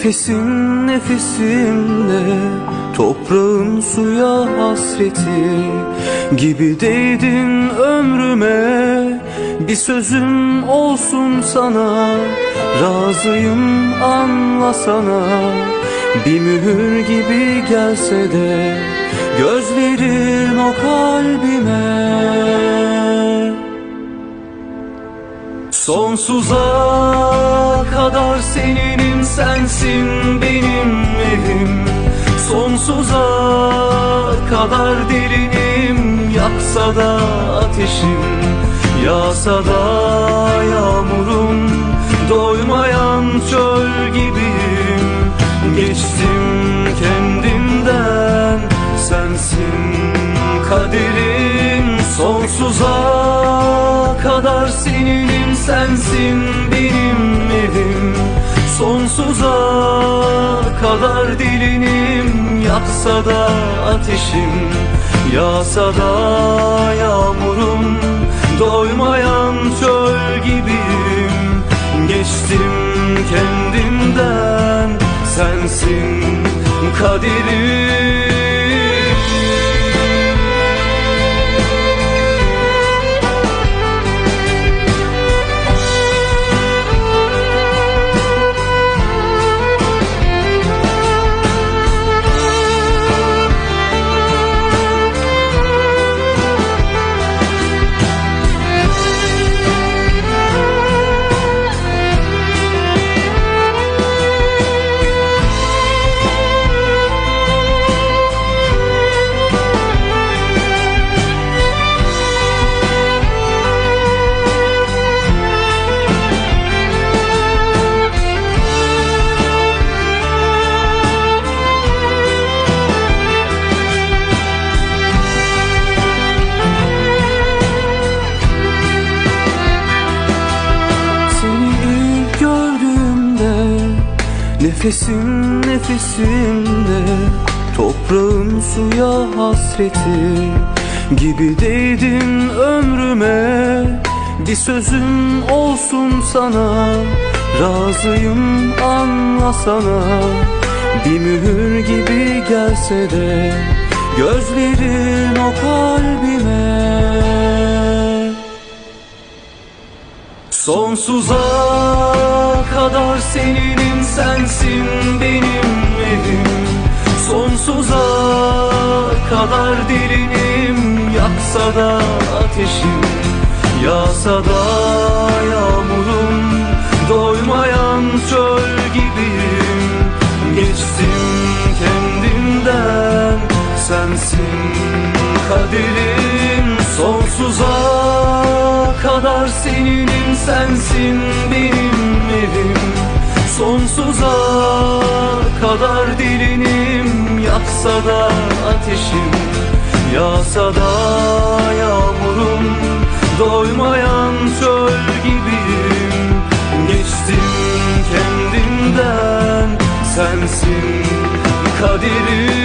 Nefesin nefesimde, toprağın suya hasreti gibi değdin ömrüme. Bir sözüm olsun sana, razıyım anlasana. Bir mühür gibi gelse de gözlerin o kalbime. Sonsuza kadar seninim, sensin benim evim. Sonsuza kadar delinim, yaksa da ateşim, yağsa da yağmurum. Doymayan çöl gibiyim, geçtim kendimden, sensin kaderim. Sonsuza kadar seninim, sensin benim evim. Sonsuza kadar delinim, yaksa da ateşim, yağsa da yağmurum. Doymayan çöl gibiyim, geçtim kendimden, sensin kaderim. Nefesin nefesimde, toprağın suya hasreti gibi değdin ömrüme. Bir sözüm olsun sana, razıyım anlasana. Bir mühür gibi gelse de gözlerin o kalbime. Sonsuza kadar seninim, sensin benim evim. Sonsuza kadar delinim, yaksa da ateşim, yağsa da yağmurum. Doymayan çöl gibiyim, geçtim kendimden, sensin kaderim. Sonsuza kadar seninim, sensin benim evim. Sonsuza kadar delinim, yaksa da ateşim, yağsa da yağmurum. Doymayan çöl gibiyim, geçtim kendimden, sensin kaderim.